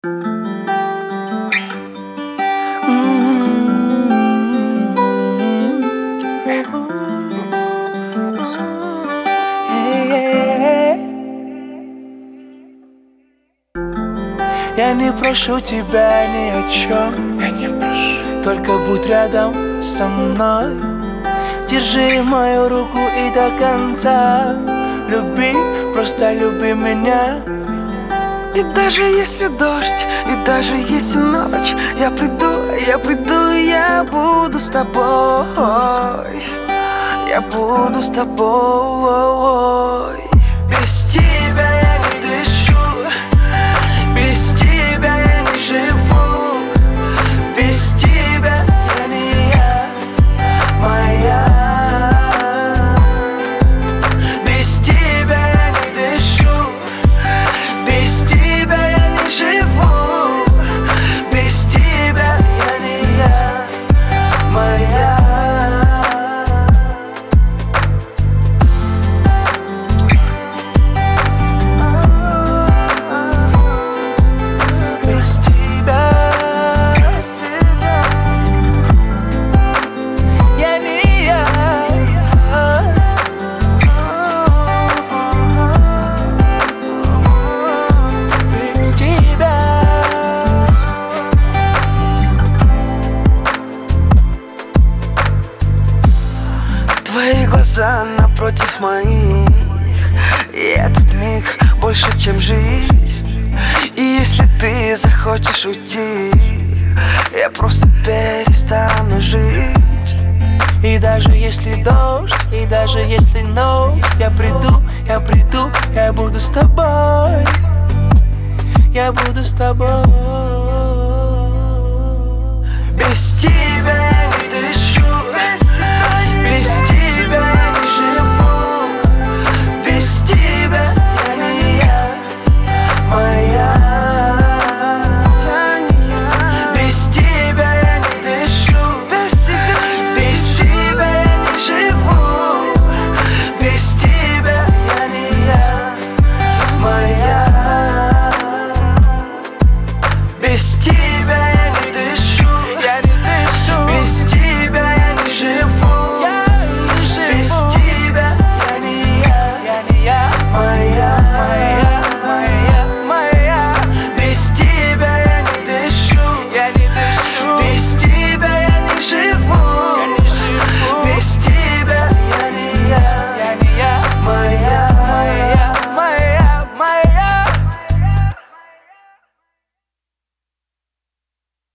Я не прошу тебя ни о чем, я не прошу, только будь рядом со мной. Держи мою руку и до конца люби, просто люби меня. И даже если дождь, и даже если ночь, я приду, я буду с тобой. Я буду с тобой. Без тебя я не дышу, без тебя я не живу, без тебя я не я, моя. Без тебя я не дышу, без тебя я не живу, без тебя я не я, моя. Твои глаза напротив моих, и этот миг больше, чем жизнь. И если ты захочешь уйти, я просто перестану жить. И даже если дождь, и даже если ночь, я приду, я буду с тобой. Я буду с тобой. Без тебя я не дышу, без тебя я не живу, без тебя я не я, моя. Без тебя я не дышу, без тебя я не живу, без тебя я не я, моя. Без тебя